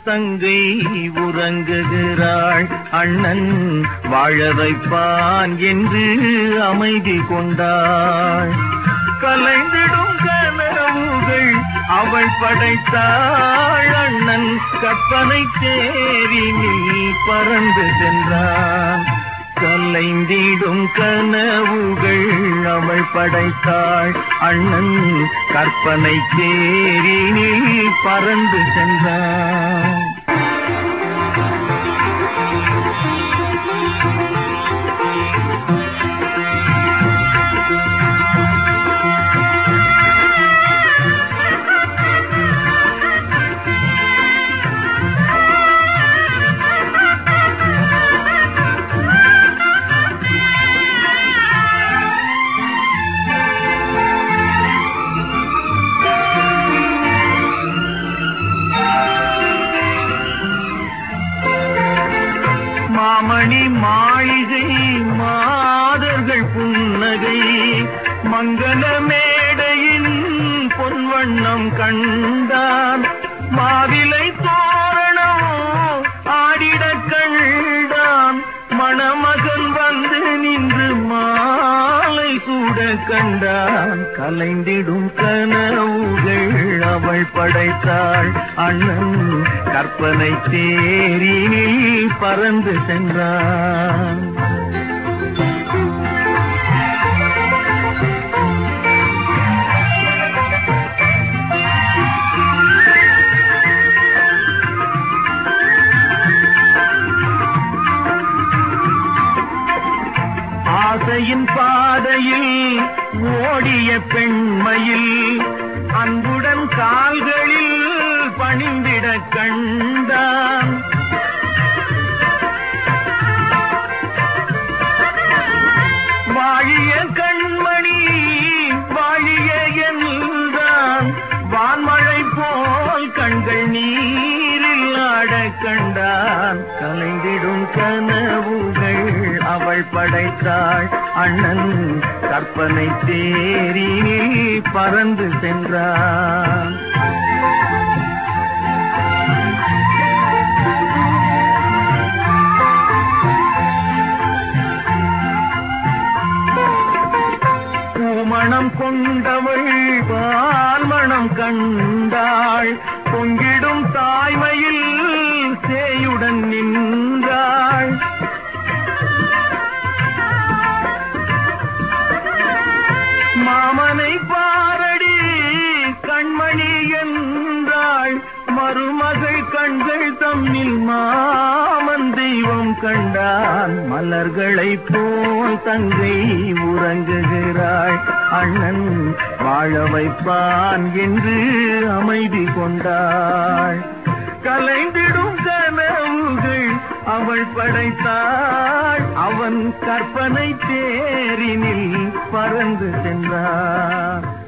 தங்கை உறங்குகிறாள். அண்ணன் வாழ வைப்பான் என்று அமைதி கொண்டாள். கலைந்திடும் கனவுகள் அவள் படைத்தாள். அண்ணன் கற்பனை தேரினில் பறந்து சென்றான். கலைந்திடும் கனவுகள் அவள் படைத்தாள். அண்ணன் கற்பனை தேரினில் பறந்து சென்றான். மாமணி மாளிகை மாதர்கள் புன்னகை மங்கள மேடையின் பொன்வண்ணம் கண்டான். மாவிலை தோரணம் ஆடிட கண்டான். மணமகன் வந்து நின்று மாலை சூட கண்டான். கலைந்திடும் கனவுகள் அவள் படைத்தாள். அண்ணன் கற்பனை தேரினில் பறந்து சென்றான். ஆசையின் பாதையில் ஓடிய பெண்மையில் அன்புடன் கால்களில் பணிந்திட கண்டான். வாழிய கண்மணி வாழிய என்றான். வான்மழை போல் கண்கள் நீரில் ஆட கண்டான். கலைந்திடும் கனவுகள் அவள் படைத்தாள். அண்ணன் கற்பனை தேரினில் பறந்து சென்றான். பூமணம் கொண்டவள் பால்மணம் கண்டாள். பொங்கிடும் தாய்மையில் சேயுடன் நின்றாள். மாமனை பாரடி கண்மணி என்றாள். மருமகள் கண்கள் தம்மில் மாமன் தெய்வம் கண்டான். மலர்களை போல் தங்கை உறங்குகிறாள். அண்ணன் வாழ வைப்பான் என்று அமைதி கொண்டாள். கலைந்திடும் கனவுகள் அவள் படைத்தாள். அவன் கற்பனை தேரினில் பறந்து சென்றான்.